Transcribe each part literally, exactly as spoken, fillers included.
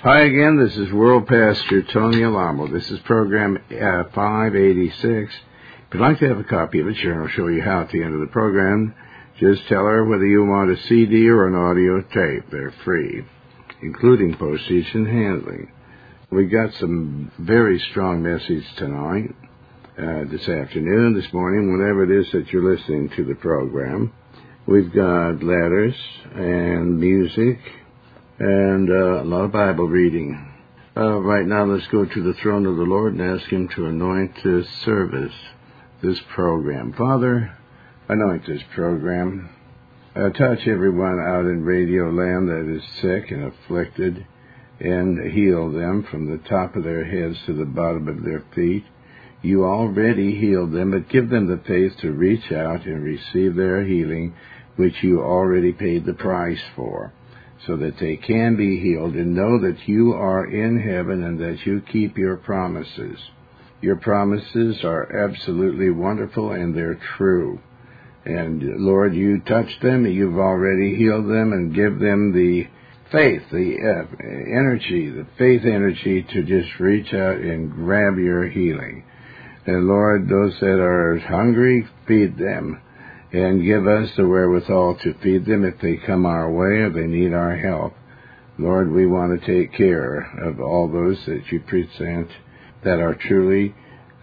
Hi again, this is World Pastor Tony Alamo. This is program uh, five eighty-six. If you'd like to have a copy of it, Sharon will show you how at the end of the program. Just tell her whether you want a C D or an audio tape. They're free, including postage and handling. We got some very strong message tonight, uh, this afternoon, this morning, whenever it is that you're listening to the program. We've got letters and music and uh, a lot of Bible reading. Uh, right now, let's go to the throne of the Lord and ask Him to anoint this service, this program. Father, anoint this program. Uh, touch everyone out in Radio Land that is sick and afflicted, and heal them from the top of their heads to the bottom of their feet. You already healed them, but give them the faith to reach out and receive their healing, which you already paid the price for, so that they can be healed and know that you are in heaven and that you keep your promises. Your promises are absolutely wonderful and they're true. And Lord, you touch them, you've already healed them, and give them the faith, the uh, energy, the faith energy to just reach out and grab your healing. And Lord, those that are hungry, feed them. And give us the wherewithal to feed them if they come our way or they need our help. Lord, we want to take care of all those that you present that are truly,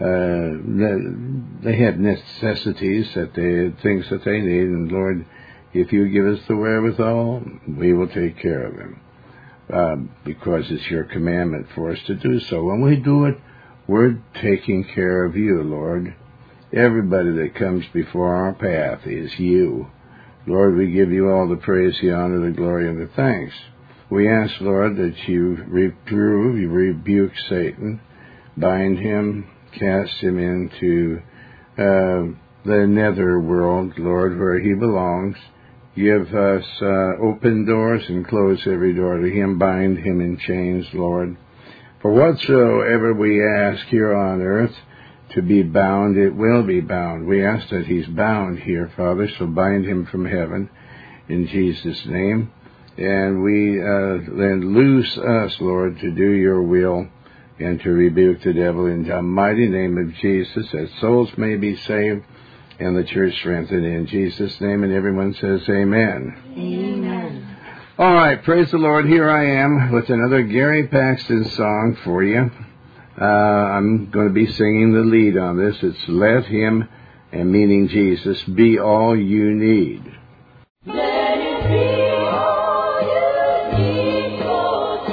uh, they have necessities, that they, things that they need. And Lord, if you give us the wherewithal, we will take care of them. Uh, because it's your commandment for us to do so. When we do it, we're taking care of you, Lord. Everybody that comes before our path is you. Lord, we give you all the praise, the honor, the glory, and the thanks. We ask, Lord, that you reprove, you rebuke Satan, bind him, cast him into uh, the nether world, Lord, where he belongs. Give us uh, open doors and close every door to him. Bind him in chains, Lord. For whatsoever we ask here on earth, to be bound, it will be bound. We ask that he's bound here, Father, so bind him from heaven in Jesus' name. And we uh, then loose us, Lord, to do your will and to rebuke the devil in the mighty name of Jesus, that souls may be saved and the church strengthened in Jesus' name. And everyone says amen. Amen. All right, praise the Lord. Here I am with another Gary Paxton song for you. Uh, I'm going to be singing the lead on this. It's Let Him, and meaning Jesus, be all you need. Let it be all you need for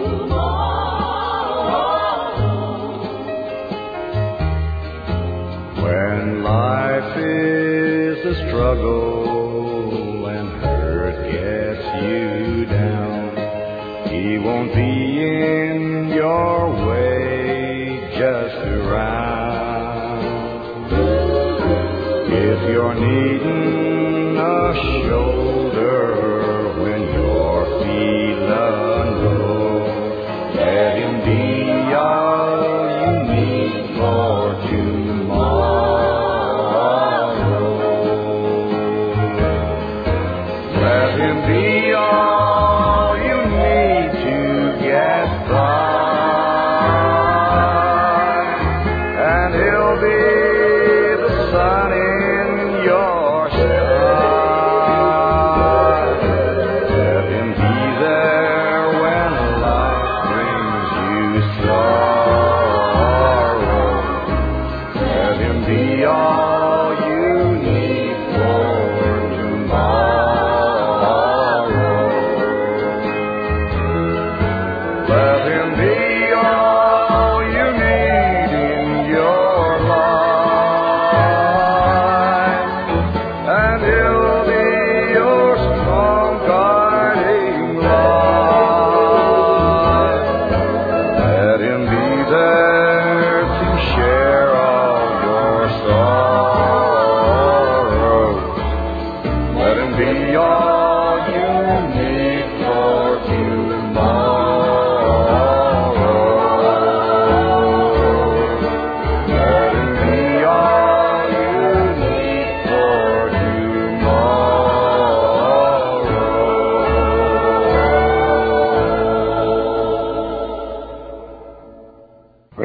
tomorrow. When life is a struggle and hurt gets you down, He won't be in your way. Just around. If you're needing a shoulder when you're feeling low, let Him be all you need for tomorrow. Let Him be all you need to get by. All you need for tomorrow.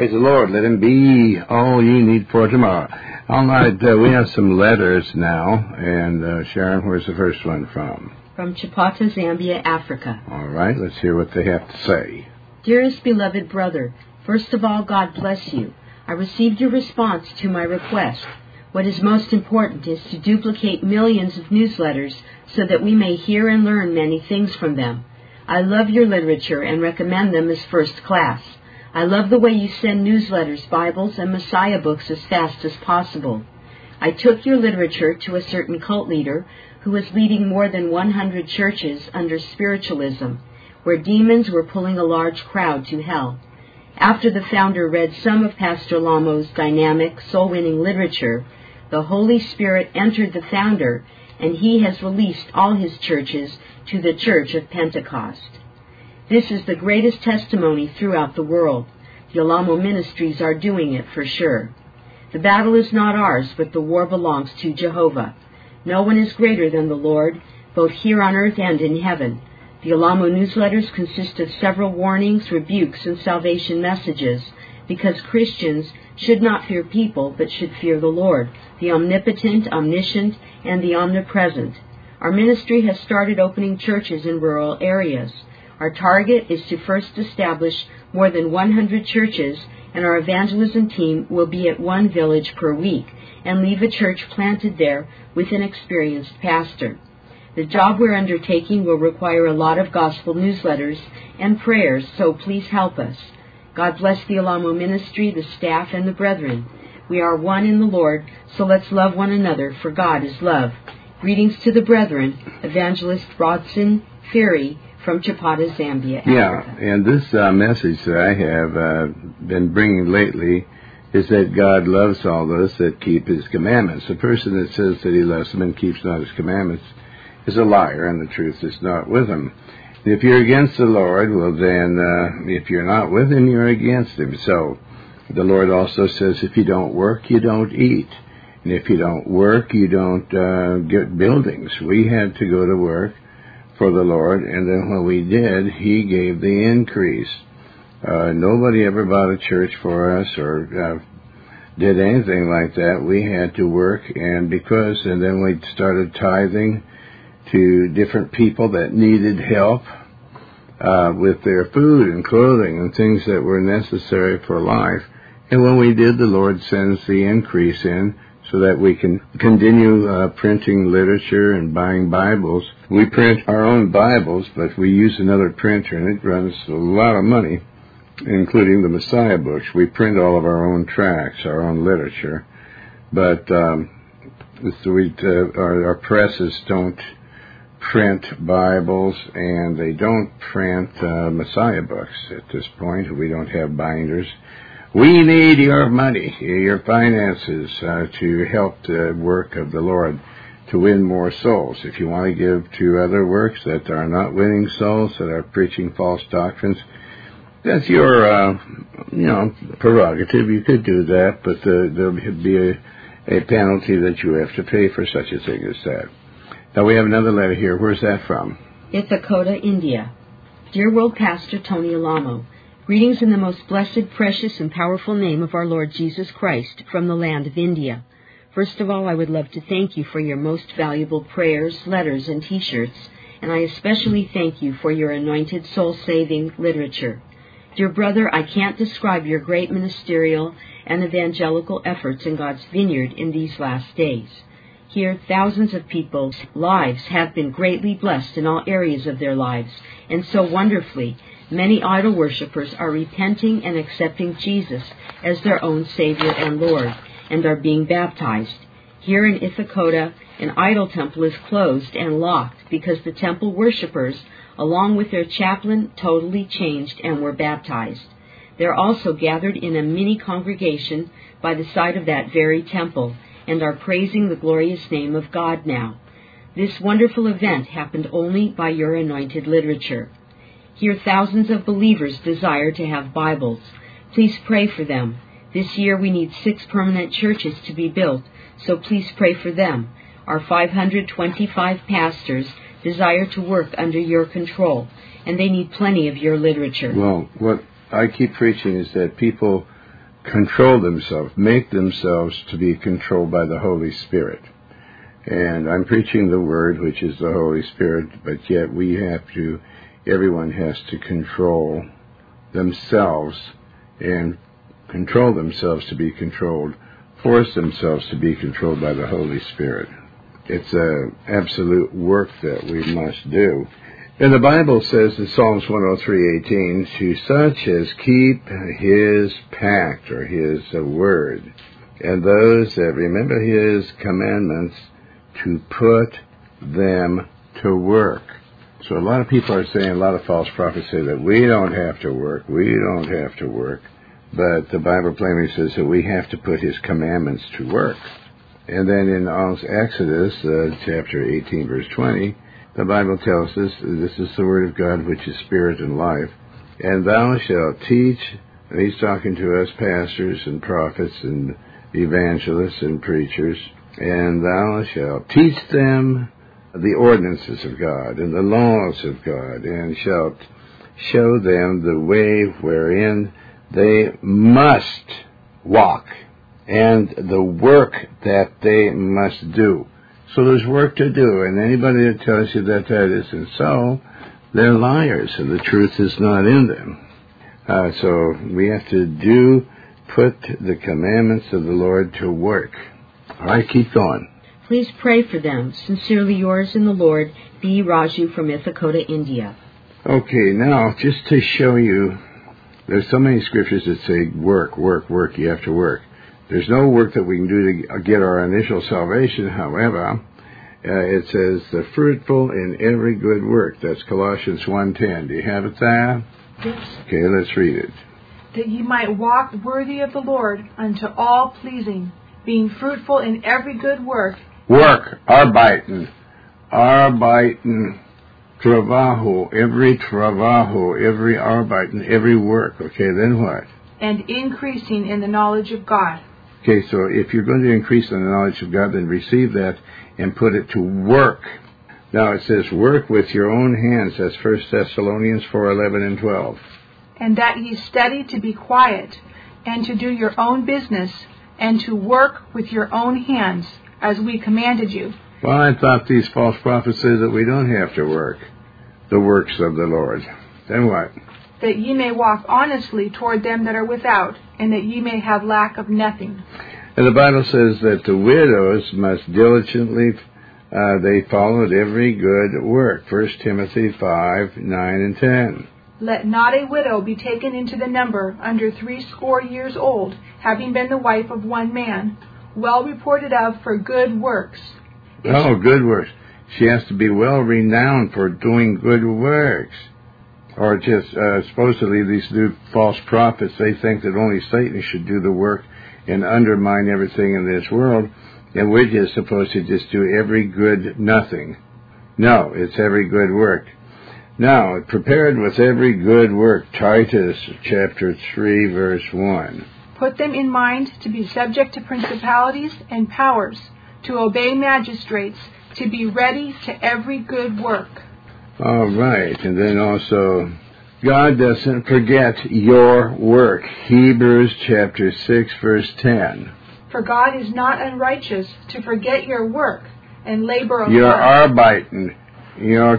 Praise the Lord. Let him be all you need for tomorrow. All right, uh, we have some letters now. And uh, Sharon, where's the first one from? From Chipata, Zambia, Africa. All right, let's hear what they have to say. Dearest beloved brother, first of all, God bless you. I received your response to my request. What is most important is to duplicate millions of newsletters so that we may hear and learn many things from them. I love your literature and recommend them as first class. I love the way you send newsletters, Bibles, and Messiah books as fast as possible. I took your literature to a certain cult leader who was leading more than one hundred churches under spiritualism, where demons were pulling a large crowd to hell. After the founder read some of Pastor Lamo's dynamic, soul-winning literature, the Holy Spirit entered the founder, and he has released all his churches to the Church of Pentecost. This is the greatest testimony throughout the world. The Alamo Ministries are doing it for sure. The battle is not ours, but the war belongs to Jehovah. No one is greater than the Lord, both here on earth and in heaven. The Alamo newsletters consist of several warnings, rebukes, and salvation messages, because Christians should not fear people, but should fear the Lord, the omnipotent, omniscient, and the omnipresent. Our ministry has started opening churches in rural areas. Our target is to first establish more than one hundred churches, and our evangelism team will be at one village per week and leave a church planted there with an experienced pastor. The job we're undertaking will require a lot of gospel newsletters and prayers, so please help us. God bless the Alamo ministry, the staff, and the brethren. We are one in the Lord, so let's love one another, for God is love. Greetings to the brethren, Evangelist Rodson Ferry, from Chipata, Zambia, Africa. Yeah, and this uh, message that I have uh, been bringing lately is that God loves all those that keep His commandments. The person that says that he loves them and keeps not His commandments is a liar, and the truth is not with him. If you're against the Lord, well then, uh, if you're not with Him, you're against Him. So the Lord also says if you don't work, you don't eat. And if you don't work, you don't uh, get buildings. We had to go to work for the Lord, and then when we did, He gave the increase. Uh, nobody ever bought a church for us or uh, did anything like that. We had to work, and because, and then we started tithing to different people that needed help uh, with their food and clothing and things that were necessary for life. And when we did, the Lord sends the increase in so that we can continue uh, printing literature and buying Bibles. We print our own Bibles, but we use another printer, and it runs a lot of money, including the Messiah books. We print all of our own tracts, our own literature, but um, so we, uh, our, our presses don't print Bibles, and they don't print uh, Messiah books at this point. We don't have binders. We need your money, your finances, uh, to help the work of the Lord to win more souls. If you want to give to other works that are not winning souls, that are preaching false doctrines, that's your, uh, you know, prerogative. You could do that, but uh, there'll be a, a penalty that you have to pay for such a thing as that. Now we have another letter here. Where's that from? Ithacotta, India. Dear World Pastor Tony Alamo, greetings in the most blessed, precious, and powerful name of our Lord Jesus Christ from the land of India. First of all, I would love to thank you for your most valuable prayers, letters, and T-shirts, and I especially thank you for your anointed soul-saving literature. Dear brother, I can't describe your great ministerial and evangelical efforts in God's vineyard in these last days. Here, thousands of people's lives have been greatly blessed in all areas of their lives, and so wonderfully, many idol worshippers are repenting and accepting Jesus as their own Savior and Lord, and are being baptized. Here in Ithacotta, an idol temple is closed and locked because the temple worshippers, along with their chaplain, totally changed and were baptized. They are also gathered in a mini congregation by the side of that very temple, and are praising the glorious name of God now. This wonderful event happened only by your anointed literature. Here thousands of believers desire to have Bibles. Please pray for them. This year we need six permanent churches to be built, so please pray for them. Our five hundred twenty-five pastors desire to work under your control, and they need plenty of your literature. Well, what I keep preaching is that people control themselves, make themselves to be controlled by the Holy Spirit. And I'm preaching the Word, which is the Holy Spirit, but yet we have to, everyone has to control themselves and control themselves to be controlled, force themselves to be controlled by the Holy Spirit. It's an absolute work that we must do. And the Bible says in Psalms one oh three eighteen, to such as keep his pact, or his uh, word, and those that remember his commandments, to put them to work. So a lot of people are saying, a lot of false prophets say that we don't have to work, we don't have to work. But the Bible plainly says that we have to put his commandments to work. And then in Exodus, uh, chapter eighteen, verse twenty, the Bible tells us, this is the word of God, which is spirit and life. And thou shalt teach, and he's talking to us pastors and prophets and evangelists and preachers, and thou shalt teach them the ordinances of God and the laws of God, and shalt show them the way wherein they must walk, and the work that they must do. So there's work to do, and anybody that tells you that that isn't so, they're liars, and the truth is not in them. Uh, so we have to do, put the commandments of the Lord to work. All right, keep going. Please pray for them. Sincerely yours in the Lord, B. Raju from Ithakota, India. Okay, now, just to show you, there's so many scriptures that say work, work, work, you have to work. There's no work that we can do to get our initial salvation. However, uh, it says, the fruitful in every good work. That's Colossians one ten. Do you have it there? Yes. Okay, let's read it. That ye might walk worthy of the Lord unto all pleasing, being fruitful in every good work. Work, arbeiten, arbeiten, trabajo, every trabajo, every arbeiten, every work. Okay, then what? And increasing in the knowledge of God. Okay, so if you're going to increase in the knowledge of God, then receive that and put it to work. Now it says, work with your own hands. That's First Thessalonians four eleven and twelve. And that ye study to be quiet, and to do your own business, and to work with your own hands, as we commanded you. Well, I thought these false prophets said that we don't have to work the works of the Lord. Then what? That ye may walk honestly toward them that are without, and that ye may have lack of nothing. And the Bible says that the widows must diligently, uh, they followed every good work. First Timothy five, nine, and ten. Let not a widow be taken into the number under threescore years old, having been the wife of one man, well reported of for good works. Oh, good works. She has to be well renowned for doing good works. Or just, uh, supposedly these new false prophets, they think that only Satan should do the work and undermine everything in this world, and we're just supposed to just do every good nothing. No, it's every good work. Now, prepared with every good work, Titus chapter three, verse one. Put them in mind to be subject to principalities and powers, to obey magistrates, to be ready to every good work. All right, and then also, God doesn't forget your work. Hebrews chapter six, verse ten. For God is not unrighteous to forget your work and labor of Your love, arbeiten, your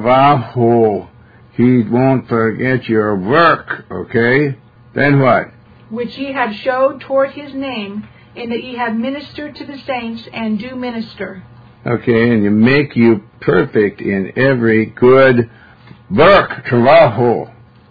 trabajo. He won't forget your work, okay? Then what? which ye have showed toward his name, in that ye have ministered to the saints and do minister. Okay, and you make you perfect in every good work, trabajo.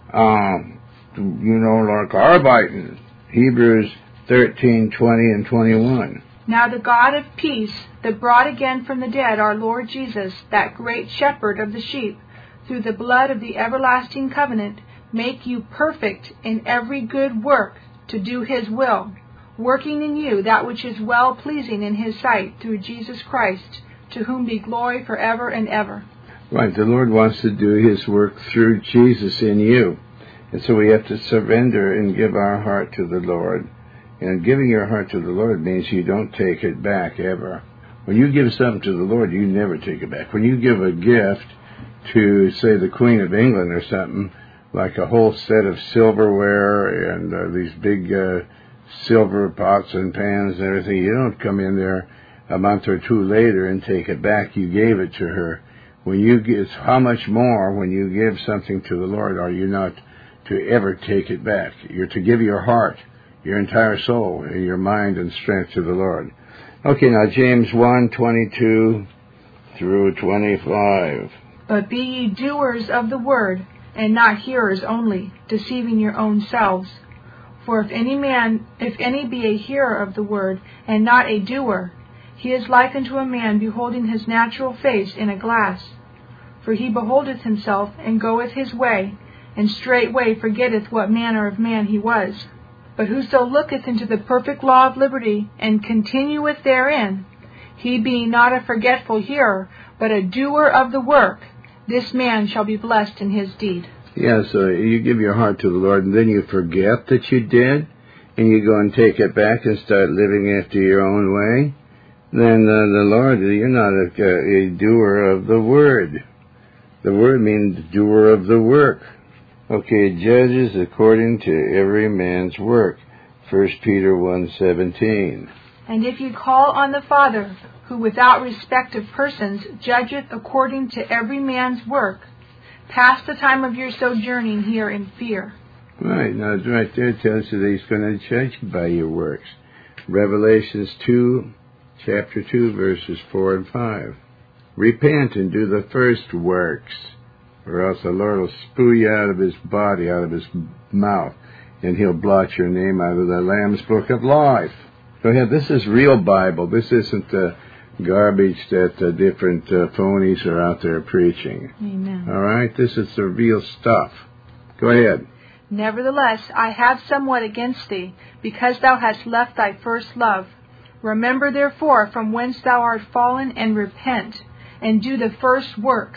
Um, you know, like arbeiten. Hebrews thirteen, twenty, and twenty-one. Now the God of peace, that brought again from the dead our Lord Jesus, that great shepherd of the sheep, through the blood of the everlasting covenant, make you perfect in every good work to do his will, working in you that which is well-pleasing in his sight, through Jesus Christ, to whom be glory forever and ever. Right, the Lord wants to do his work through Jesus in you. And so we have to surrender and give our heart to the Lord. And giving your heart to the Lord means you don't take it back ever. When you give something to the Lord, you never take it back. When you give a gift to, say, the Queen of England or something, like a whole set of silverware and uh, these big uh, silver pots and pans and everything. You don't come in there a month or two later and take it back. You gave it to her. When you give, how much more when you give something to the Lord are you not to ever take it back? You're to give your heart, your entire soul, and your mind and strength to the Lord. Okay, now James one, twenty-two through twenty-five. But be ye doers of the word, and not hearers only, deceiving your own selves. For if any man, if any be a hearer of the word, and not a doer, he is like unto a man beholding his natural face in a glass. For he beholdeth himself, and goeth his way, and straightway forgetteth what manner of man he was. But whoso looketh into the perfect law of liberty, and continueth therein, he being not a forgetful hearer, but a doer of the work, this man shall be blessed in his deed. Yeah, so you give your heart to the Lord, and then you forget that you did, and you go and take it back and start living after your own way, then uh, the Lord, you're not a, a doer of the word. The word means doer of the work. Okay, judges according to every man's work. First Peter one seventeen. And if ye call on the Father, who without respect of persons judgeth according to every man's work, pass the time of your sojourning here in fear. Right, now right there it tells you that he's going to judge you by your works. Revelations two, chapter two, verses four and five. Repent and do the first works, or else the Lord will spew you out of his body, out of his mouth, and he'll blot your name out of the Lamb's book of life. Go ahead, this is real Bible. This isn't the garbage that uh, different uh, phonies are out there preaching. Amen. All right, this is the real stuff. Go ahead. Nevertheless, I have somewhat against thee, because thou hast left thy first love. Remember therefore from whence thou art fallen, and repent, and do the first works.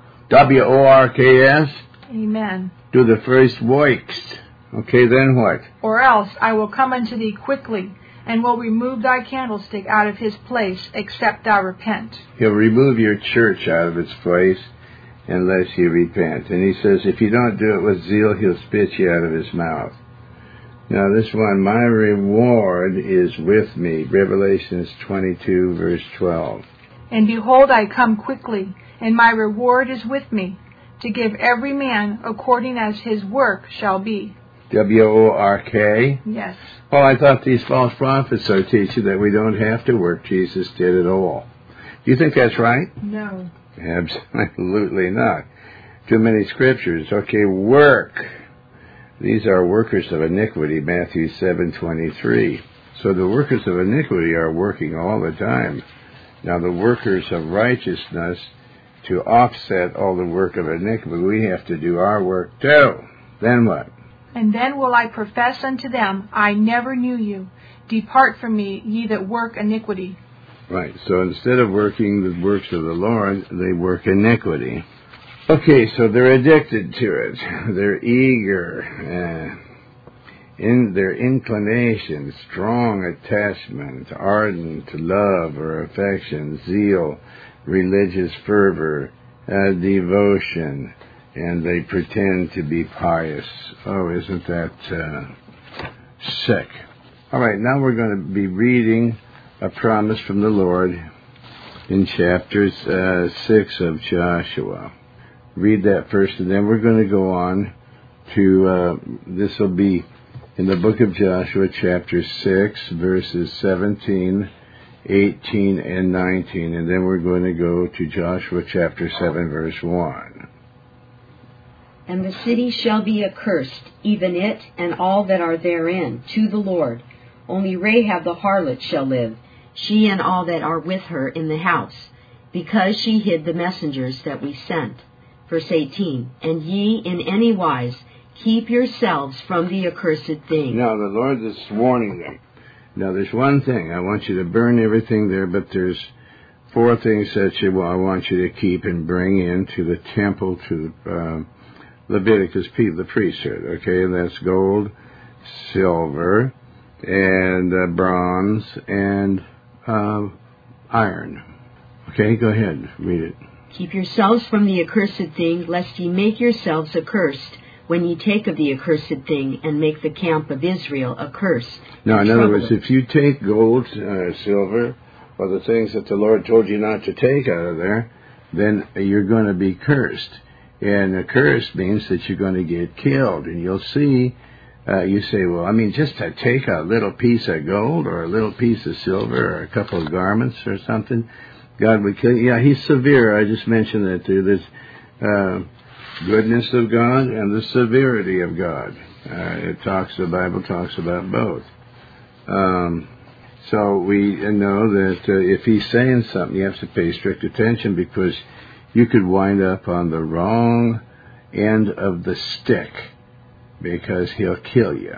W O R K S. Amen. Do the first works. Okay, then what? Or else I will come unto thee quickly, and will remove thy candlestick out of his place, except thou repent. He'll remove your church out of its place unless you repent. And he says if you don't do it with zeal, he'll spit you out of his mouth. Now this one, my reward is with me. Revelations twenty-two, verse twelve. And behold, I come quickly, and my reward is with me, to give every man according as his work shall be. W O R K? Yes. Well, I thought these false prophets are teaching that we don't have to work. Jesus did it all. Do you think that's right? No. Absolutely not. Too many scriptures. Okay, work. These are workers of iniquity, Matthew seven twenty-three. So the workers of iniquity are working all the time. Now the workers of righteousness, to offset all the work of iniquity, we have to do our work too. Then what? And then will I profess unto them, I never knew you. Depart from me, ye that work iniquity. Right, so instead of working the works of the Lord, they work iniquity. Okay, so they're addicted to it. They're eager. Uh, in their inclination, strong attachment, ardent love or affection, zeal, religious fervor, uh, devotion, and they pretend to be pious. Oh, isn't that uh, sick? All right, now we're going to be reading a promise from the Lord in chapter uh, six of Joshua. Read that first, and then we're going to go on to, uh, this will be in the book of Joshua, chapter six, verses seventeen, eighteen, and nineteen, and then we're going to go to Joshua, chapter seven, verse one. And the city shall be accursed, even it and all that are therein, to the Lord. Only Rahab the harlot shall live, she and all that are with her in the house, because she hid the messengers that we sent. Verse eighteen, and ye in any wise keep yourselves from the accursed thing. Now the Lord is warning them. Now there's one thing, I want you to burn everything there, but there's four things that you, well, I want you to keep and bring into the temple to the uh, Leviticus, the priesthood, okay, and that's gold, silver, and uh, bronze, and uh, iron. Okay, go ahead, read it. Keep yourselves from the accursed thing, lest ye make yourselves accursed, when ye take of the accursed thing, and make the camp of Israel a curse. Now, and in other trouble words, it. if you take gold, uh, silver, or the things that the Lord told you not to take out of there, then you're going to be cursed. And a curse means that you're going to get killed. And you'll see, uh, you say, well, I mean, just to take a little piece of gold or a little piece of silver or a couple of garments or something, God would kill you. Yeah, he's severe. I just mentioned that too. There's uh, goodness of God and the severity of God. Uh, it talks, the Bible talks about both. Um, so we know that uh, if he's saying something, you have to pay strict attention, because you could wind up on the wrong end of the stick, because he'll kill you.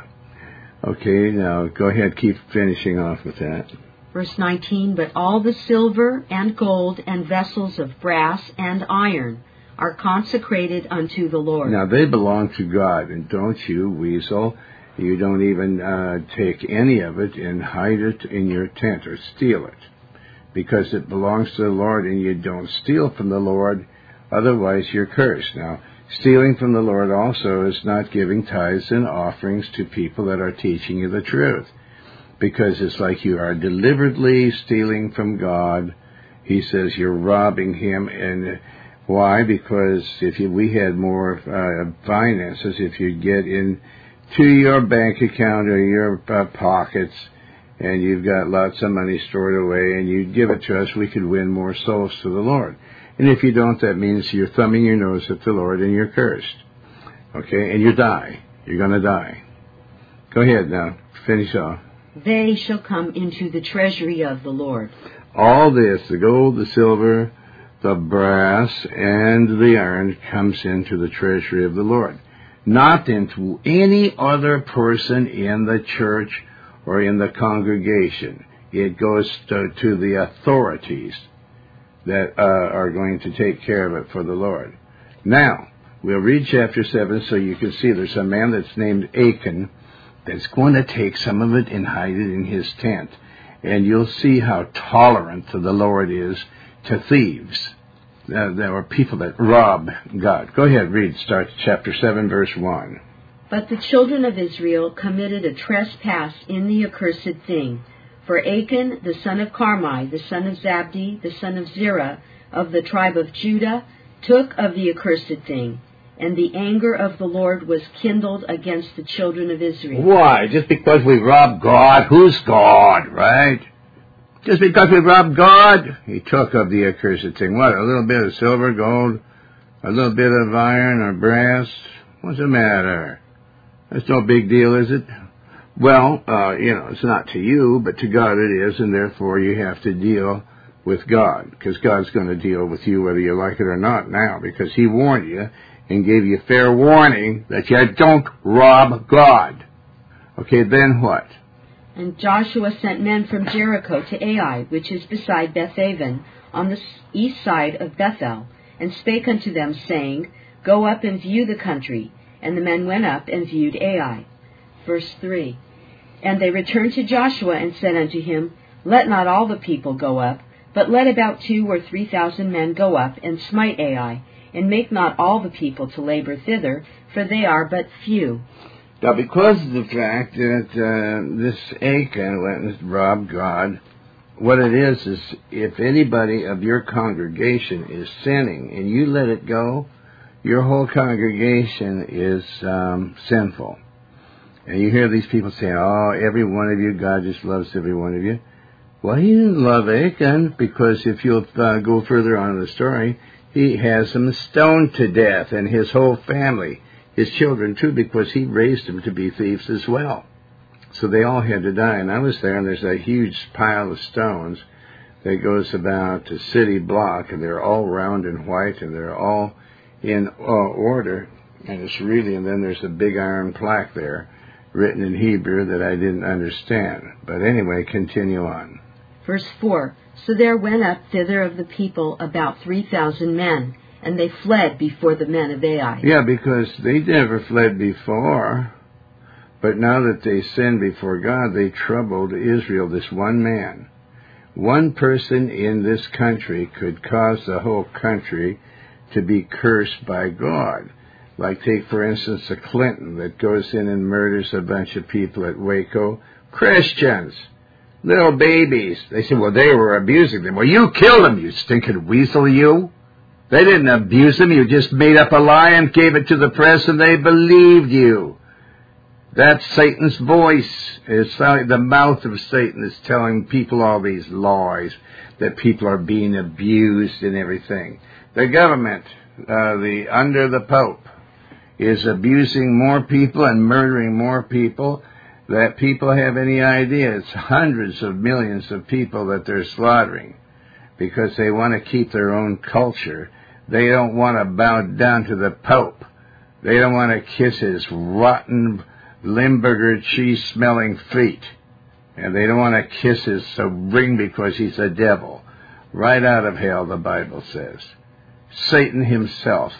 Okay, now go ahead, keep finishing off with that. Verse nineteen, but all the silver and gold and vessels of brass and iron are consecrated unto the Lord. Now, they belong to God, and don't you, weasel, you don't even uh, take any of it and hide it in your tent or steal it, because it belongs to the Lord, and you don't steal from the Lord, otherwise you're cursed. Now, stealing from the Lord also is not giving tithes and offerings to people that are teaching you the truth, because it's like you are deliberately stealing from God. He says you're robbing him, and why? Because if you, we had more uh, finances, if you get into your bank account or your uh, pockets, and you've got lots of money stored away, and you give it to us, we could win more souls to the Lord. And if you don't, that means you're thumbing your nose at the Lord and you're cursed. Okay? And you die. You're going to die. Go ahead now. Finish off. They shall come into the treasury of the Lord. All this, the gold, the silver, the brass, and the iron, comes into the treasury of the Lord. Not into any other person in the church or in the congregation. It goes to, to the authorities that uh, are going to take care of it for the Lord. Now, we'll read chapter seven so you can see there's a man that's named Achan that's going to take some of it and hide it in his tent. And you'll see how tolerant the Lord is to thieves. Uh, there are people that rob God. Go ahead, read. Start chapter seven, verse one. But the children of Israel committed a trespass in the accursed thing. For Achan, the son of Carmi, the son of Zabdi, the son of Zerah, of the tribe of Judah, took of the accursed thing. And the anger of the Lord was kindled against the children of Israel. Why? Just because we robbed God? Who's God, right? Just because we robbed God? He took of the accursed thing. What, a little bit of silver, gold, a little bit of iron or brass? What's the matter? That's no big deal, is it? Well, uh, you know, it's not to you, but to God it is, and therefore you have to deal with God, because God's going to deal with you whether you like it or not now, because he warned you and gave you fair warning that you don't rob God. Okay, then what? And Joshua sent men from Jericho to Ai, which is beside Bethaven, on the east side of Bethel, and spake unto them, saying, Go up and view the country. And the men went up and viewed Ai. Verse three. And they returned to Joshua and said unto him, Let not all the people go up, but let about two or three thousand men go up and smite Ai, and make not all the people to labor thither, for they are but few. Now, because of the fact that uh, this Achan went and robbed God, what it is is if anybody of your congregation is sinning and you let it go, your whole congregation is um, sinful. And you hear these people saying, oh, every one of you, God just loves every one of you. Well, he didn't love Achan, because if you'll uh, go further on in the story, he has him stoned to death, and his whole family, his children too, because he raised them to be thieves as well. So they all had to die. And I was there, and there's a huge pile of stones that goes about a city block, and they're all round and white, and they're all in uh, order. And it's really, and then there's a big iron plaque there, written in Hebrew that I didn't understand. But anyway, continue on. Verse four. So there went up thither of the people about three thousand men, and they fled before the men of Ai. Yeah, because they never fled before. But now that they sinned before God, they troubled Israel, this one man. One person in this country could cause the whole country to be cursed by God. Like take, for instance, a Clinton that goes in and murders a bunch of people at Waco. Christians, little babies. They say, well, they were abusing them. Well, you killed them, you stinking weasel, you. They didn't abuse them. You just made up a lie and gave it to the press, and they believed you. That's Satan's voice. It's like the mouth of Satan is telling people all these lies, that people are being abused and everything. The government, uh, the under the Pope, is abusing more people and murdering more people that people have any idea. It's hundreds of millions of people that they're slaughtering because they want to keep their own culture. They don't want to bow down to the Pope. They don't want to kiss his rotten Limburger cheese-smelling feet. And they don't want to kiss his ring because he's a devil. Right out of hell, the Bible says. Satan himself.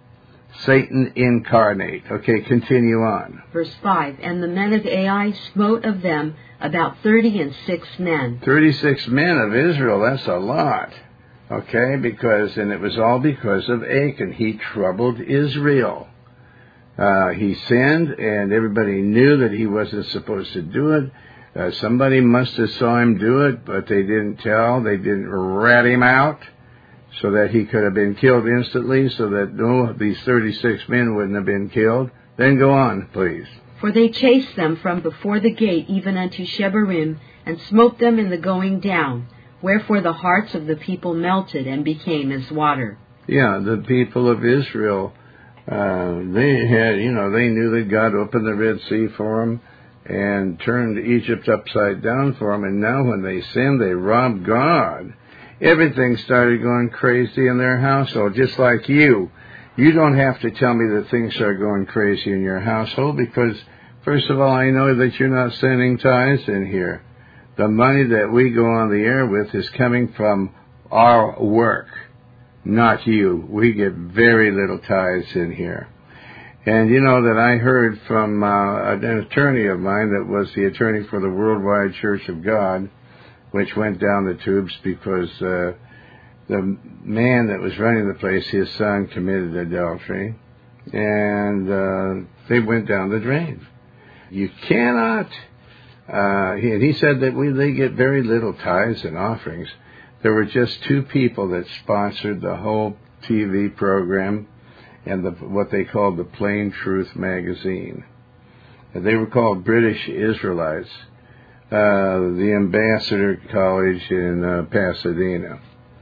Satan incarnate. Okay, continue on. Verse five, and the men of Ai smote of them about thirty and six men. Thirty-six men of Israel, that's a lot. Okay, because, and it was all because of Achan. He troubled Israel. Uh, he sinned, and everybody knew that he wasn't supposed to do it. Uh, somebody must have saw him do it, but they didn't tell. They didn't rat him out so that he could have been killed instantly, so that no, these thirty-six men wouldn't have been killed. Then go on, please. For they chased them from before the gate even unto Shebarim, and smote them in the going down. Wherefore the hearts of the people melted and became as water. Yeah, the people of Israel, uh, they had, you know, they knew that God opened the Red Sea for them and turned Egypt upside down for them. And now when they sinned, they robbed God. Everything started going crazy in their household, just like you. You don't have to tell me that things are going crazy in your household because, first of all, I know that you're not sending tithes in here. The money that we go on the air with is coming from our work, not you. We get very little tithes in here. And you know that I heard from uh, an attorney of mine that was the attorney for the Worldwide Church of God, which went down the tubes because uh, the man that was running the place, his son, committed adultery, and uh, they went down the drain. You cannot... Uh, he, and he said that we they get very little tithes and offerings. There were just two people that sponsored the whole T V program and the, what they called the Plain Truth magazine. And they were called British Israelites, uh, the Ambassador College in uh, Pasadena.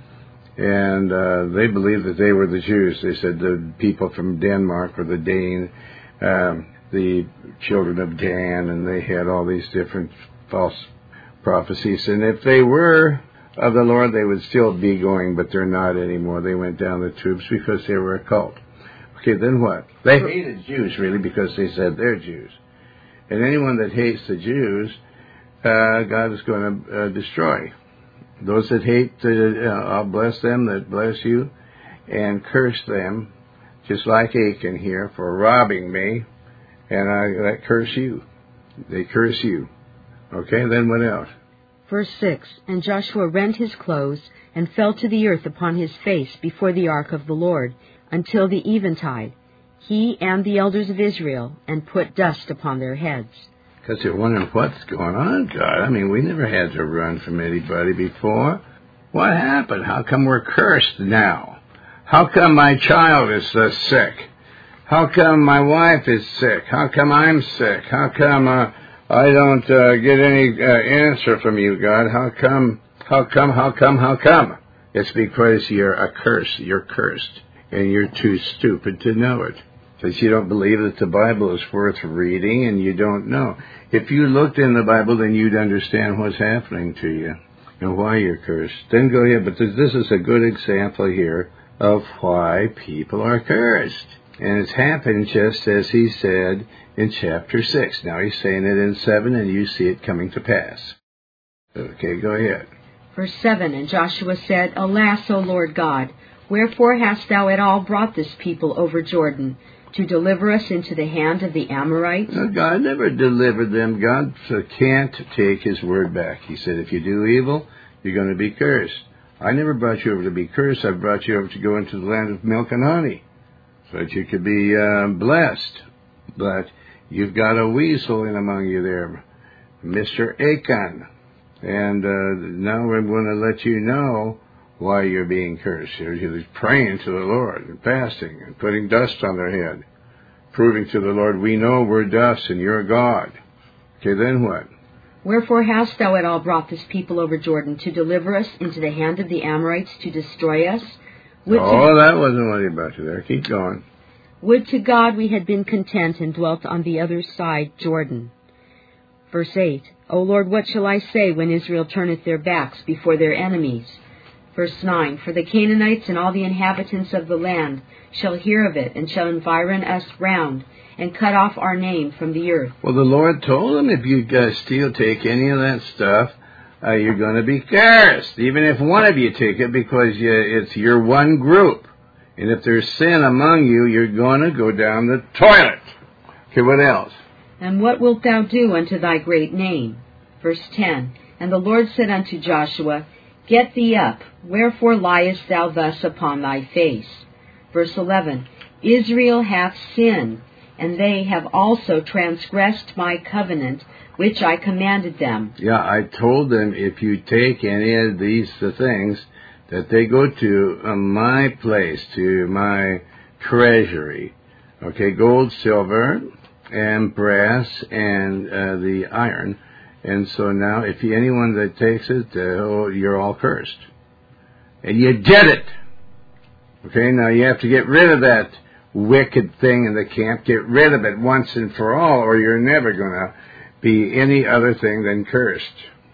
And uh, they believed that they were the Jews. They said the people from Denmark or the Dane, um, the children of Dan, and they had all these different false prophecies. And if they were of the Lord, they would still be going, but they're not anymore. They went down the tubes because they were a cult. Okay, then what? They hated Jews, really, because they said they're Jews. And anyone that hates the Jews, uh, God is going to uh, destroy. Those that hate, uh, I'll bless them that bless you, and curse them, just like Achan here, for robbing me. And I, I curse you. They curse you. Okay, then what else? Verse six, and Joshua rent his clothes, and fell to the earth upon his face before the ark of the Lord, until the eventide, he and the elders of Israel, and put dust upon their heads. Because they're wondering what's going on, God. I mean, we never had to run from anybody before. What happened? How come we're cursed now? How come my child is uh, sick? How come my wife is sick? How come I'm sick? How come uh, I don't uh, get any uh, answer from you, God? How come, how come, how come, how come? It's because you're a curse. You're cursed. And you're too stupid to know it. Because you don't believe that the Bible is worth reading and you don't know. If you looked in the Bible, then you'd understand what's happening to you and why you're cursed. Then go ahead. But this is a good example here of why people are cursed. And it's happened just as he said in chapter six. Now he's saying it in seven, and you see it coming to pass. Okay, go ahead. Verse seven, and Joshua said, Alas, O Lord God, wherefore hast thou at all brought this people over Jordan, to deliver us into the hand of the Amorites? No, God never delivered them. God can't take his word back. He said, if you do evil, you're going to be cursed. I never brought you over to be cursed. I brought you over to go into the land of milk and honey. so that you could be uh, blessed. But you've got a weasel in among you there, Mister Achan. And uh, now I'm going to let you know why you're being cursed. You're praying to the Lord and fasting and putting dust on their head, proving to the Lord, we know we're dust and you're God. Okay, then what? Wherefore hast thou at all brought this people over Jordan to deliver us into the hand of the Amorites to destroy us? Would oh, to, that wasn't what he about to there. Keep going. Would to God we had been content and dwelt on the other side Jordan. Verse eight, O Lord, what shall I say when Israel turneth their backs before their enemies? Verse nine, for the Canaanites and all the inhabitants of the land shall hear of it, and shall environ us round, and cut off our name from the earth. Well, the Lord told them, if you uh, steal, take any of that stuff, uh, you're going to be cursed, even if one of you take it, because you, it's your one group. And if there's sin among you, you're going to go down the toilet. Okay, what else? And what wilt thou do unto thy great name? Verse ten, and the Lord said unto Joshua, Get thee up, wherefore liest thou thus upon thy face? Verse eleven, Israel hath sinned, and they have also transgressed my covenant, which I commanded them. Yeah, I told them, if you take any of these uh, things, that they go to uh, my place, to my treasury. Okay, gold, silver, and brass, and uh, the iron. And so now, if you, anyone that takes it, uh, oh, you're all cursed. And you did it! Okay, now you have to get rid of that wicked thing in the camp. Get rid of it once and for all, or you're never going to be any other thing than cursed.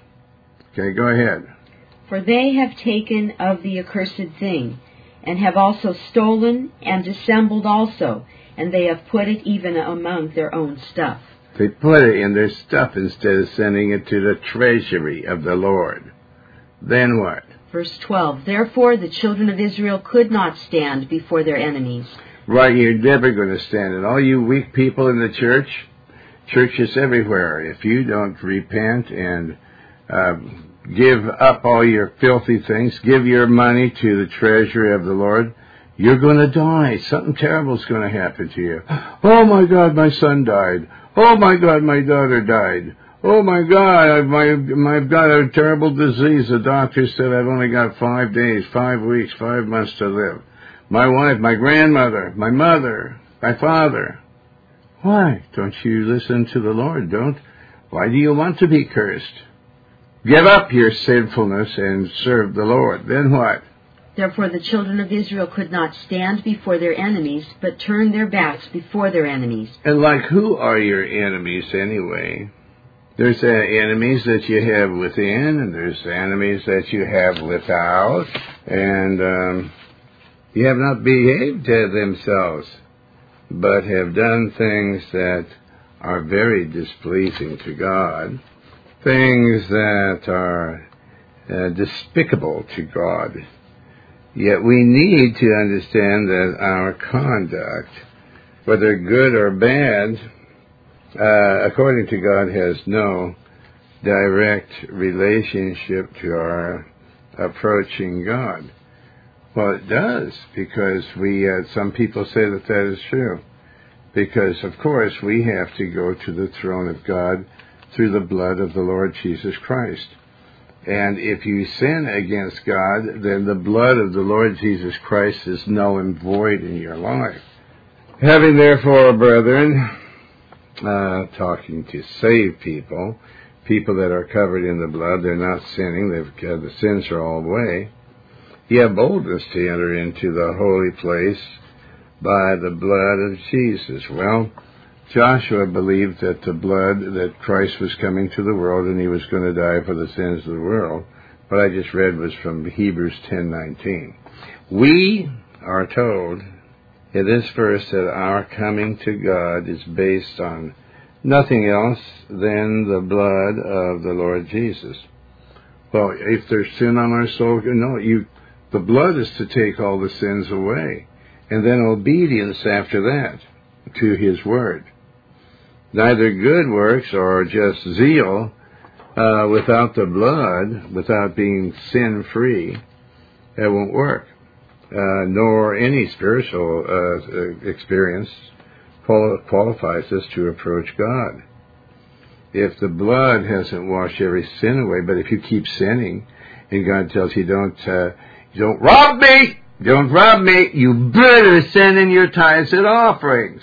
Okay, go ahead. For they have taken of the accursed thing, and have also stolen and dissembled also, and they have put it even among their own stuff. They put it in their stuff instead of sending it to the treasury of the Lord. Then what? Verse twelve, Therefore the children of Israel could not stand before their enemies. Right, you're never going to stand it. All you weak people in the church, churches everywhere, if you don't repent and uh, give up all your filthy things, give your money to the treasury of the Lord, you're going to die. Something terrible is going to happen to you. Oh my God, my son died. Oh my God, my daughter died. Oh my God, I've, my, I've got a terrible disease. The doctor said I've only got five days, five weeks, five months to live. My wife, my grandmother, my mother, my father. Why don't you listen to the Lord? Don't. Why do you want to be cursed? Give up your sinfulness and serve the Lord. Then what? Therefore the children of Israel could not stand before their enemies, but turned their backs before their enemies. And like, who are your enemies anyway? There's uh, enemies that you have within, and there's enemies that you have without, and um, you have not behaved to themselves, but have done things that are very displeasing to God, things that are uh, despicable to God. Yet we need to understand that our conduct, whether good or bad, uh, according to God, has no direct relationship to our approaching God. Well, it does, because we, uh, some people say that that is true. Because, of course, we have to go to the throne of God through the blood of the Lord Jesus Christ. And if you sin against God, then the blood of the Lord Jesus Christ is null and void in your life. Having therefore, brethren, uh, talking to saved people, people that are covered in the blood, they're not sinning, they've, uh, the sins are all away, you have boldness to enter into the holy place by the blood of Jesus. Well, Joshua believed that the blood, that Christ was coming to the world and he was going to die for the sins of the world. What I just read was from Hebrews ten nineteen. We are told in this verse that our coming to God is based on nothing else than the blood of the Lord Jesus. Well, if there's sin on our soul, no, you, the blood is to take all the sins away. And then obedience after that to his word. Neither good works or just zeal uh, without the blood, without being sin-free, it won't work. uh, nor any spiritual uh, experience qualifies us to approach God. If the blood hasn't washed every sin away, but if you keep sinning, and God tells you, don't, uh, don't rob me, don't rob me, you better send in your tithes and offerings.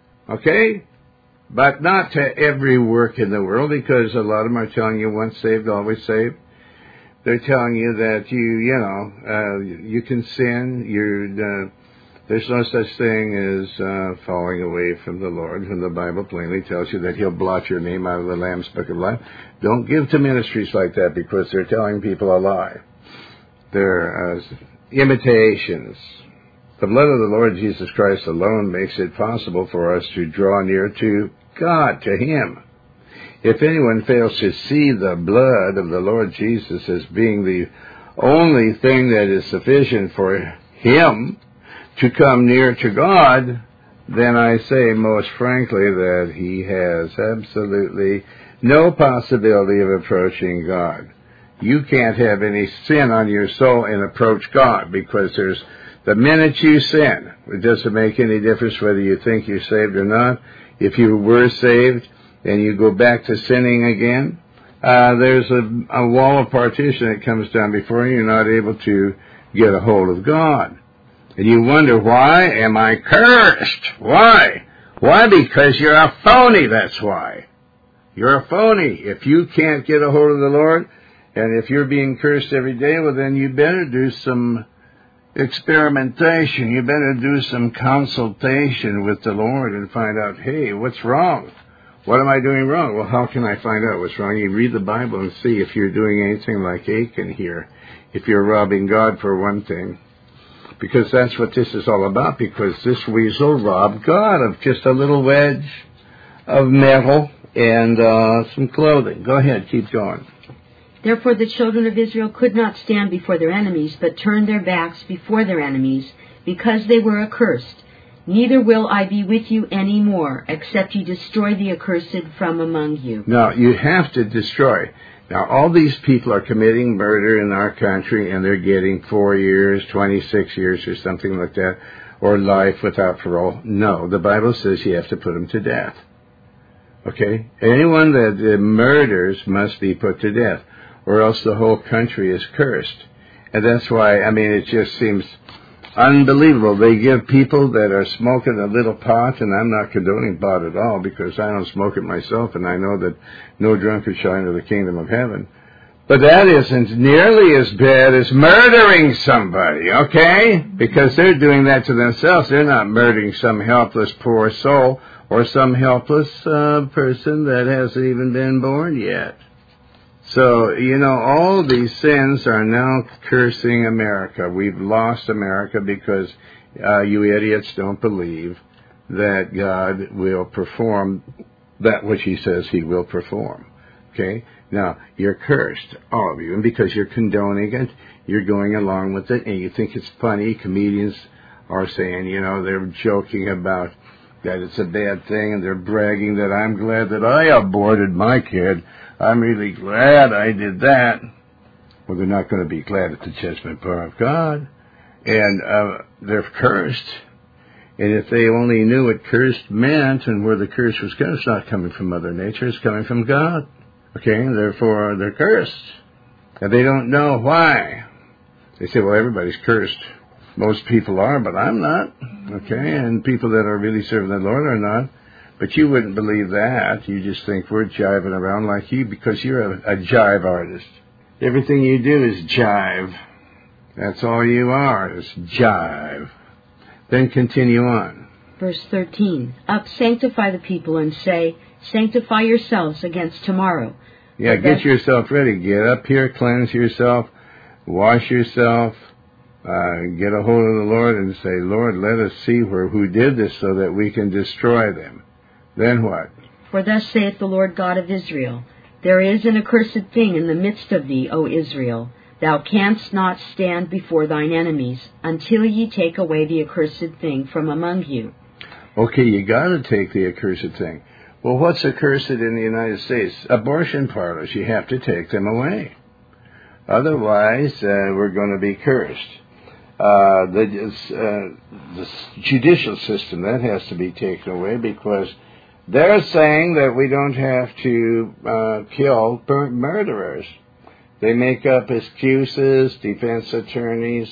Okay? But not to every work in the world, because a lot of them are telling you once saved, always saved. They're telling you that you, you know, uh, you can sin. You're, uh, there's no such thing as uh, falling away from the Lord, when the Bible plainly tells you that He'll blot your name out of the Lamb's Book of Life. Don't give to ministries like that, because they're telling people a lie. They're uh, imitations. The blood of the Lord Jesus Christ alone makes it possible for us to draw near to God, to Him. If anyone fails to see the blood of the Lord Jesus as being the only thing that is sufficient for him to come near to God, then I say most frankly that he has absolutely no possibility of approaching God. You can't have any sin on your soul and approach God, because there's the minute you sin, it doesn't make any difference whether you think you're saved or not. If you were saved and you go back to sinning again, uh, there's a, a wall of partition that comes down before you. You're not able to get a hold of God. And you wonder, why am I cursed? Why? Why? Because you're a phony, that's why. You're a phony. If you can't get a hold of the Lord, and if you're being cursed every day, well, then you better do some experimentation. You better do some consultation with the Lord and find out, hey, what's wrong? What am I doing wrong? Well, how can I find out what's wrong? You read the Bible and see if you're doing anything like Achan here. If you're robbing God, for one thing. Because that's what this is all about, because this weasel robbed God of just a little wedge of metal and uh, some clothing. Go ahead, keep going. Therefore the children of Israel could not stand before their enemies, but turned their backs before their enemies, because they were accursed. Neither will I be with you any more, except you destroy the accursed from among you. Now, you have to destroy. Now, all these people are committing murder in our country, and they're getting four years, twenty-six years, or something like that, or life without parole. No, the Bible says you have to put them to death. Okay? Anyone that uh, murders must be put to death, or else the whole country is cursed. And that's why, I mean, it just seems unbelievable. They give people that are smoking a little pot, and I'm not condoning pot at all, because I don't smoke it myself, and I know that no drunkard shall enter the kingdom of heaven. But that isn't nearly as bad as murdering somebody, okay? Because they're doing that to themselves. They're not murdering some helpless poor soul or some helpless uh, person that hasn't even been born yet. So, you know, all these sins are now cursing America. We've lost America because uh, you idiots don't believe that God will perform that which He says He will perform. Okay? Now, you're cursed, all of you, and because you're condoning it, you're going along with it, and you think it's funny. Comedians are saying, you know, they're joking about that it's a bad thing, and they're bragging that I'm glad that I aborted my kid. I'm really glad I did that. Well, they're not going to be glad at the judgment bar of God. And uh, they're cursed. And if they only knew what cursed meant and where the curse was coming, it's not coming from Mother Nature, it's coming from God. Okay, and therefore they're cursed. And they don't know why. They say, well, everybody's cursed. Most people are, but I'm not. Okay, and people that are really serving the Lord are not. But you wouldn't believe that. You just think we're jiving around like you because you're a, a jive artist. Everything you do is jive. That's all you are, is jive. Then continue on. Verse thirteen. Up, sanctify the people, and say, sanctify yourselves against tomorrow. Yeah, get yourself ready. Get up here, cleanse yourself, wash yourself, uh, get a hold of the Lord and say, Lord, let us see where who did this so that we can destroy them. Then what? For thus saith the Lord God of Israel, there is an accursed thing in the midst of thee, O Israel. Thou canst not stand before thine enemies, until ye take away the accursed thing from among you. Okay, you got to take the accursed thing. Well, what's accursed in the United States? Abortion parlors. You have to take them away. Otherwise, uh, we're going to be cursed. Uh, the, uh, the judicial system, that has to be taken away because they're saying that we don't have to uh, kill murderers. They make up excuses, defense attorneys,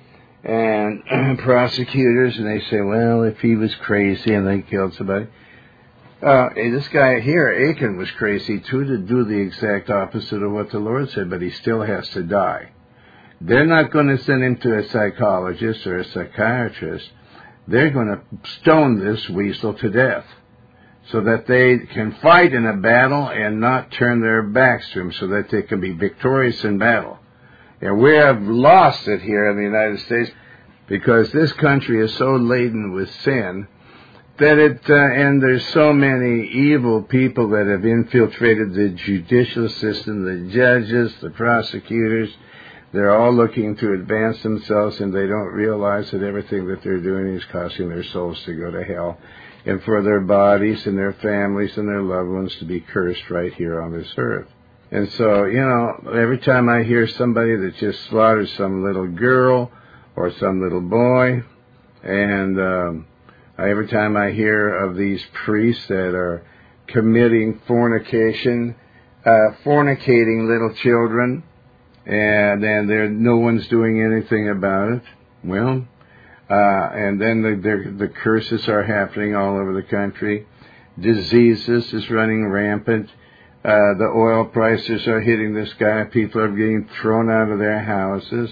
and prosecutors, and they say, well, if he was crazy and they killed somebody. Uh, this guy here, Achan, was crazy, too, to do the exact opposite of what the Lord said, but he still has to die. They're not going to send him to a psychologist or a psychiatrist. They're going to stone this weasel to death so that they can fight in a battle and not turn their backs to him, so that they can be victorious in battle. And we have lost it here in the United States because this country is so laden with sin that it, uh, and there's so many evil people that have infiltrated the judicial system, the judges, the prosecutors. They're all looking to advance themselves, and they don't realize that everything that they're doing is causing their souls to go to hell, and for their bodies and their families and their loved ones to be cursed right here on this earth. And so, you know, every time I hear somebody that just slaughtered some little girl or some little boy, and um, every time I hear of these priests that are committing fornication, uh, fornicating little children, and then there no one's doing anything about it, well, uh, and then the, the, the curses are happening all over the country. Diseases is running rampant. Uh, the oil prices are hitting the sky. People are getting thrown out of their houses.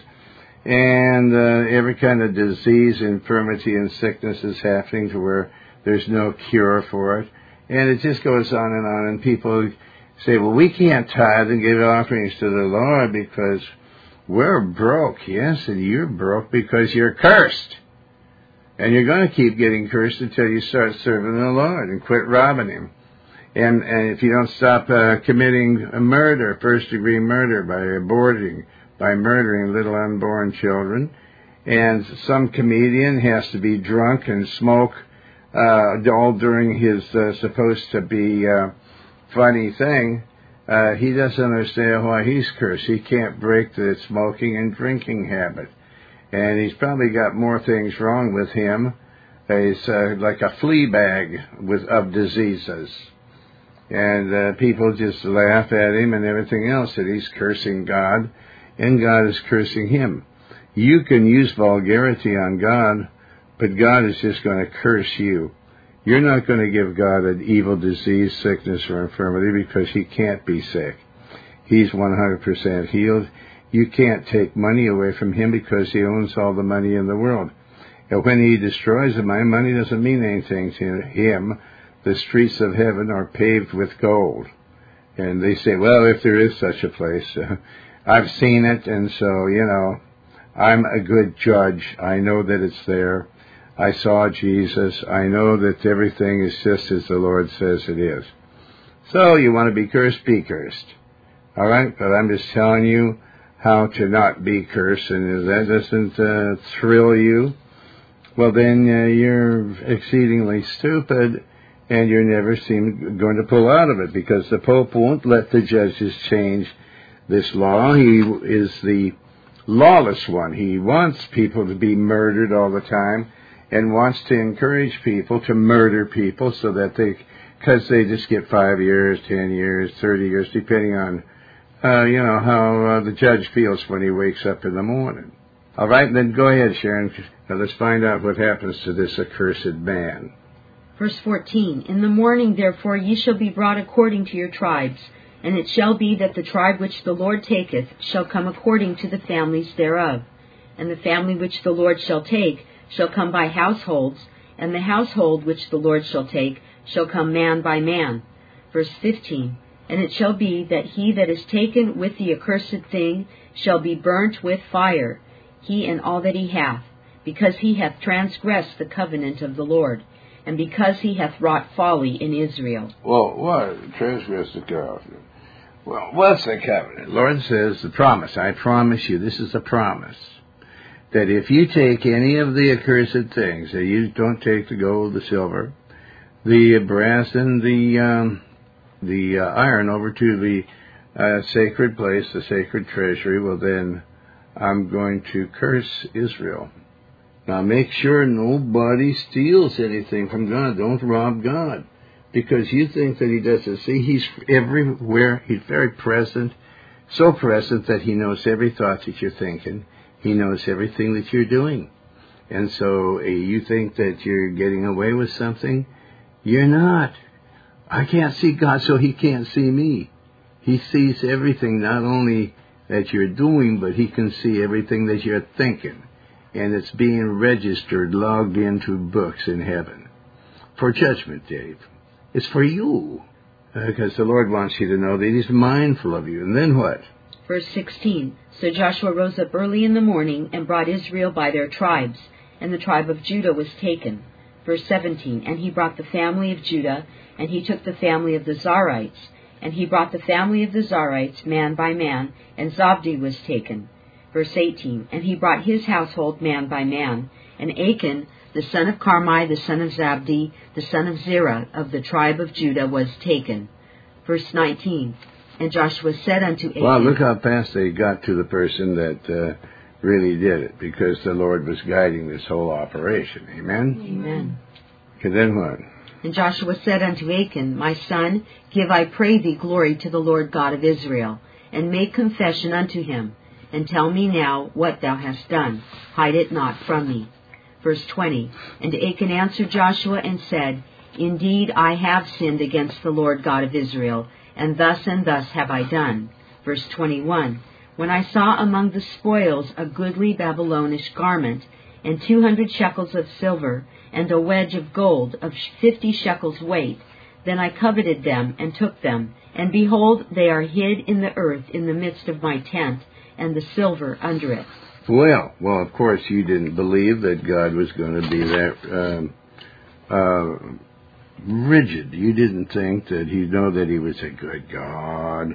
And uh, every kind of disease, infirmity, and sickness is happening to where there's no cure for it. And it just goes on and on. And people say, well, we can't tithe and give offerings to the Lord because we're broke. Yes, and you're broke because you're cursed. And you're going to keep getting cursed until you start serving the Lord and quit robbing Him. And, and if you don't stop uh, committing a murder, first-degree murder, by aborting, by murdering little unborn children, and some comedian has to be drunk and smoke uh, all during his uh, supposed to be uh, funny thing, uh, he doesn't understand why he's cursed. He can't break the smoking and drinking habit. And he's probably got more things wrong with him. He's uh, like a flea bag with, of diseases. And uh, people just laugh at him and everything else, that he's cursing God, and God is cursing him. You can use vulgarity on God, but God is just going to curse you. You're not going to give God an evil disease, sickness, or infirmity because He can't be sick. He's one hundred percent healed. You can't take money away from Him because He owns all the money in the world. And when He destroys the money, money doesn't mean anything to Him. The streets of heaven are paved with gold. And they say, well, if there is such a place, uh, I've seen it, and so, you know, I'm a good judge. I know that it's there. I saw Jesus. I know that everything is just as the Lord says it is. So you want to be cursed, be cursed. All right? But I'm just telling you how to not be cursed, and if that doesn't uh, thrill you, well, then uh, you're exceedingly stupid, and you're never seem going to pull out of it, because the Pope won't let the judges change this law. He is the lawless one. He wants people to be murdered all the time, and wants to encourage people to murder people so that they, because they just get five years, ten years, thirty years, depending on, uh, you know, how uh, the judge feels when he wakes up in the morning. All right, then go ahead, Sharon. Now let's find out what happens to this accursed man. Verse fourteen, In the morning, therefore, ye shall be brought according to your tribes, and it shall be that the tribe which the Lord taketh shall come according to the families thereof. And the family which the Lord shall take shall come by households, and the household which the Lord shall take shall come man by man. Verse fifteen, And it shall be that he that is taken with the accursed thing shall be burnt with fire, he and all that he hath, because he hath transgressed the covenant of the Lord, and because he hath wrought folly in Israel. Well, what? Transgress the covenant. Well, what's the covenant? Lord says the promise. I promise you, this is a promise, that if you take any of the accursed things, that you don't take the gold, the silver, the brass, and the um, the uh, iron over to the uh, sacred place, the sacred treasury, well then, I'm going to curse Israel. Now make sure nobody steals anything from God. Don't rob God. Because you think that he doesn't see. He's everywhere. He's very present. So present that he knows every thought that you're thinking. He knows everything that you're doing. And so uh, you think that you're getting away with something. You're not. I can't see God, so he can't see me. He sees everything, not only that you're doing, but he can see everything that you're thinking. And it's being registered, logged into books in heaven. For judgment, Dave. It's for you. Because the Lord wants you to know that he's mindful of you. And then what? Verse sixteen. So Joshua rose up early in the morning and brought Israel by their tribes, and the tribe of Judah was taken. Verse seventeen. And he brought the family of Judah, and he took the family of the Zarites. And he brought the family of the Zarites man by man, and Zabdi was taken. Verse eighteen. And he brought his household man by man, and Achan, the son of Carmi, the son of Zabdi, the son of Zerah, of the tribe of Judah, was taken. Verse nineteen. And Joshua said unto Achan... Well, look how fast they got to the person that uh, really did it, because the Lord was guiding this whole operation. Amen? Amen. Okay, then what? And Joshua said unto Achan, My son, give, I pray thee, glory to the Lord God of Israel, and make confession unto him, and tell me now what thou hast done. Hide it not from me. Verse twenty. And Achan answered Joshua and said, Indeed, I have sinned against the Lord God of Israel, and thus and thus have I done. Verse twenty-one. When I saw among the spoils a goodly Babylonish garment, and two hundred shekels of silver, and a wedge of gold of fifty shekels weight, then I coveted them and took them, and behold, they are hid in the earth in the midst of my tent, and the silver under it. Well, well, of course, you didn't believe that God was going to be that um, uh, rigid. You didn't think that you know that he was a good God,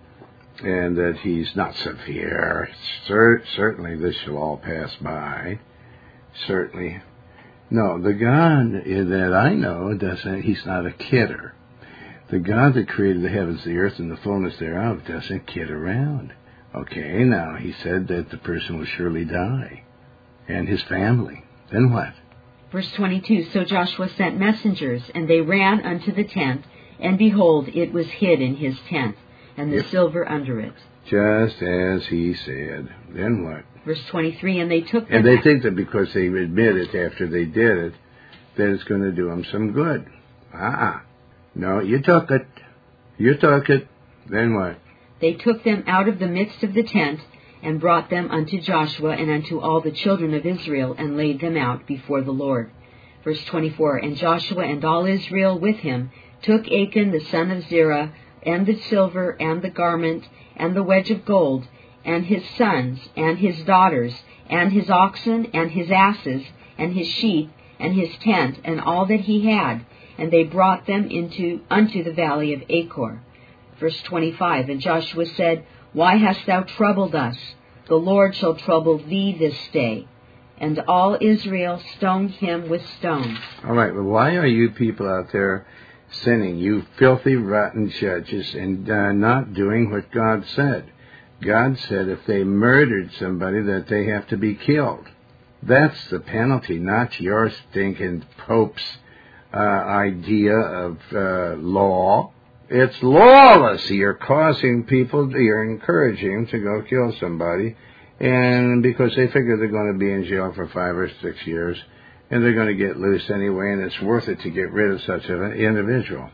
and that he's not severe. Cer- certainly, this shall all pass by. Certainly. No, the God that I know doesn't. He's not a kidder. The God that created the heavens, the earth, and the fullness thereof doesn't kid around. Okay, now, he said that the person will surely die, and his family. Then what? Verse twenty-two, So Joshua sent messengers, and they ran unto the tent, and behold, it was hid in his tent, and the Yep. silver under it. Just as he said. Then what? Verse twenty-three, And they took them... And they think that because they admit it after they did it, that it's going to do them some good. Ah, no, you took it. You took it. Then what? They took them out of the midst of the tent, and brought them unto Joshua and unto all the children of Israel, and laid them out before the Lord. Verse twenty-four, And Joshua and all Israel with him took Achan the son of Zerah, and the silver, and the garment, and the wedge of gold, and his sons, and his daughters, and his oxen, and his asses, and his sheep, and his tent, and all that he had, and they brought them into unto the valley of Achor. Verse twenty-five, And Joshua said, Why hast thou troubled us? The Lord shall trouble thee this day. And all Israel stoned him with stones. All right, well, why are you people out there sinning, you filthy, rotten judges, and uh, not doing what God said? God said if they murdered somebody that they have to be killed. That's the penalty, not your stinking Pope's uh, idea of uh, law. It's lawless. You're causing people, you're encouraging them to go kill somebody, and because they figure they're going to be in jail for five or six years, and they're going to get loose anyway, and it's worth it to get rid of such an individual.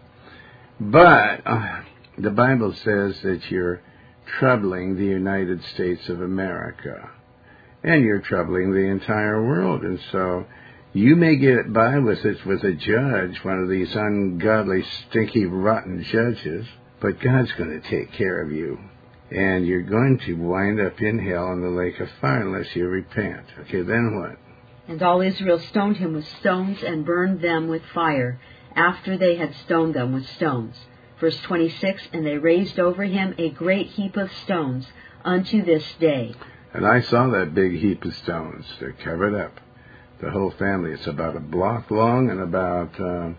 But uh, the Bible says that you're troubling the United States of America, and you're troubling the entire world, and so you may get by with it with a judge, one of these ungodly, stinky, rotten judges, but God's going to take care of you. And you're going to wind up in hell in the lake of fire unless you repent. Okay, then what? And all Israel stoned him with stones and burned them with fire, after they had stoned them with stones. Verse twenty-six, And they raised over him a great heap of stones unto this day. And I saw that big heap of stones. They're covered up. The whole family. It's about a block long and about, uh,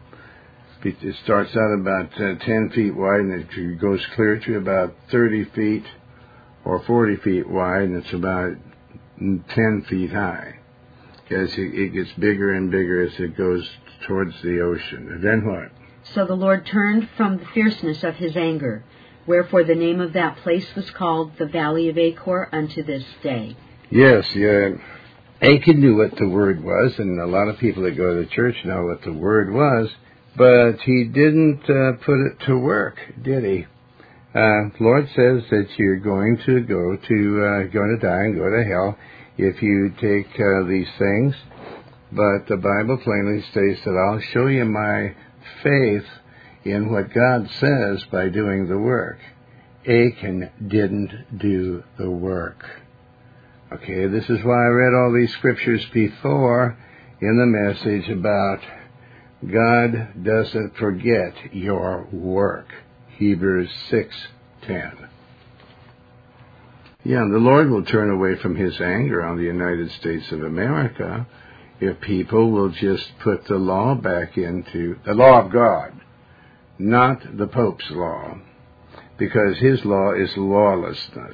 it starts out about uh, ten feet wide, and it goes clear to about thirty feet or forty feet wide, and it's about ten feet high. As it, it gets bigger and bigger as it goes towards the ocean. And then what? So the Lord turned from the fierceness of his anger, wherefore the name of that place was called the Valley of Achor unto this day. Yes, yeah. Achan knew what the word was, and a lot of people that go to church know what the word was, but he didn't uh, put it to work, did he? Uh, Lord says that you're going to go to, uh, going to die and go to hell if you take uh, these things, but the Bible plainly states that I'll show you my faith in what God says by doing the work. Achan didn't do the work. Okay, this is why I read all these scriptures before in the message about God doesn't forget your work. Hebrews six ten. Yeah, the Lord will turn away from his anger on the United States of America if people will just put the law back into the law of God, not the Pope's law, because his law is lawlessness.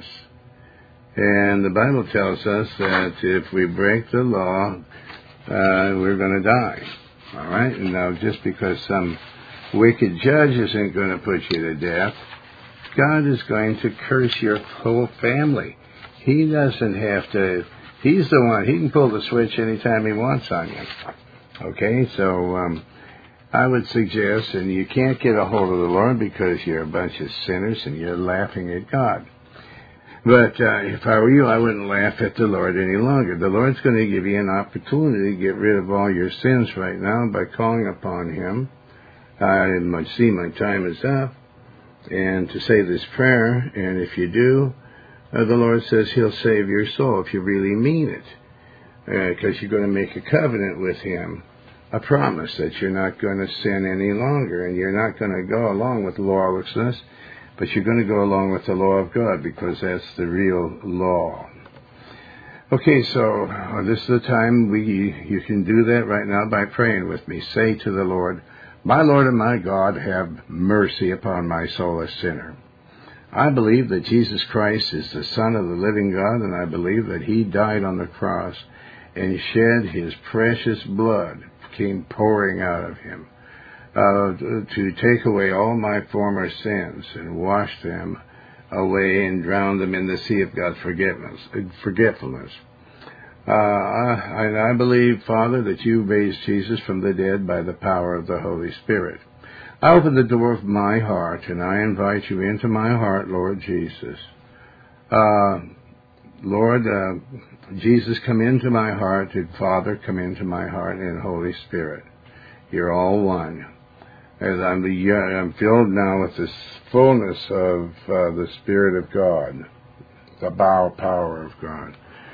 And the Bible tells us that if we break the law, uh, we're going to die. All right? And now, just because some wicked judge isn't going to put you to death, God is going to curse your whole family. He doesn't have to. He's the one. He can pull the switch anytime he wants on you. Okay? So um, I would suggest, and you can't get a hold of the Lord because you're a bunch of sinners and you're laughing at God. But uh, if I were you, I wouldn't laugh at the Lord any longer. The Lord's going to give you an opportunity to get rid of all your sins right now by calling upon him. I see my time is up. And to say this prayer, and if you do, uh, the Lord says he'll save your soul if you really mean it. Because uh, you're going to make a covenant with him, a promise that you're not going to sin any longer, and you're not going to go along with lawlessness, but you're going to go along with the law of God, because that's the real law. Okay, so uh, this is the time we you can do that right now by praying with me. Say to the Lord, my Lord and my God, have mercy upon my soul, a sinner. I believe that Jesus Christ is the Son of the living God, and I believe that he died on the cross and shed his precious blood, came pouring out of him, uh, to take away all my former sins and wash them away and drown them in the sea of God's forgetfulness. forgetfulness. Uh, I, I believe, Father, that you raised Jesus from the dead by the power of the Holy Spirit. I open the door of my heart, and I invite you into my heart, Lord Jesus. Uh, Lord, uh, Jesus, come into my heart, and Father, come into my heart, and Holy Spirit. You're all one. As I'm, I'm filled now with this fullness of uh, the Spirit of God, the bow power of God.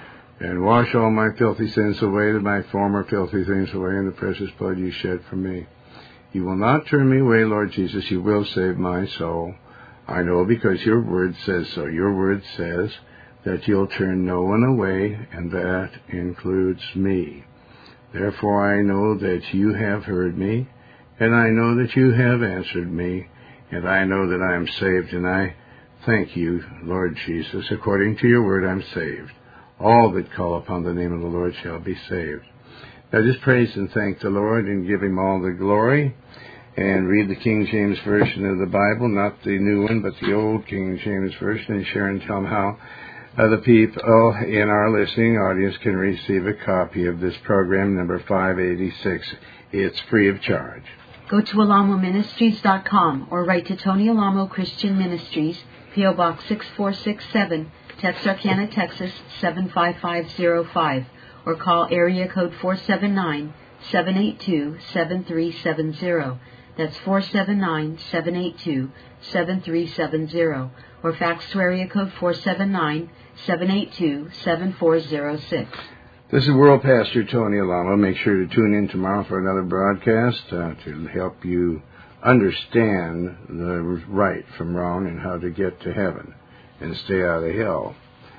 And wash all my filthy sins away, my former filthy things away, in the precious blood you shed for me. You will not turn me away, Lord Jesus. You will save my soul. I know, because your word says so. Your word says that you'll turn no one away, and that includes me. Therefore I know that you have heard me, and I know that you have answered me, and I know that I am saved, and I thank you, Lord Jesus. According to your word, I'm saved. All that call upon the name of the Lord shall be saved. Now just praise and thank the Lord and give him all the glory. And read the King James Version of the Bible, not the new one, but the old King James Version, and share and tell them how uh, the people in our listening audience can receive a copy of this program, number five eighty-six. It's free of charge. Go to alamo ministries dot com or write to Tony Alamo Christian Ministries, P O Box six four six seven, Texarkana, Texas seven five five zero five, or call area code four seven nine, seven eight two, seven three seven zero. That's four seven nine, seven eight two, seven three seven zero, or fax to area code four seven nine, seven eight two, seven four zero six. This is World Pastor Tony Alamo. Make sure to tune in tomorrow for another broadcast uh, to help you understand the right from wrong and how to get to heaven and stay out of hell.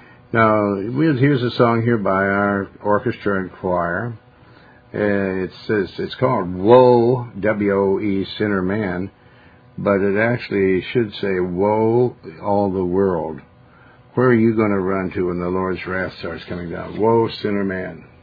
Now, here's a song here by our orchestra and choir. Uh, it says it's called Woe, W O E, Sinner Man, but it actually should say Woe, all the world. Where are you going to run to when the Lord's wrath starts coming down? Woe, sinner man!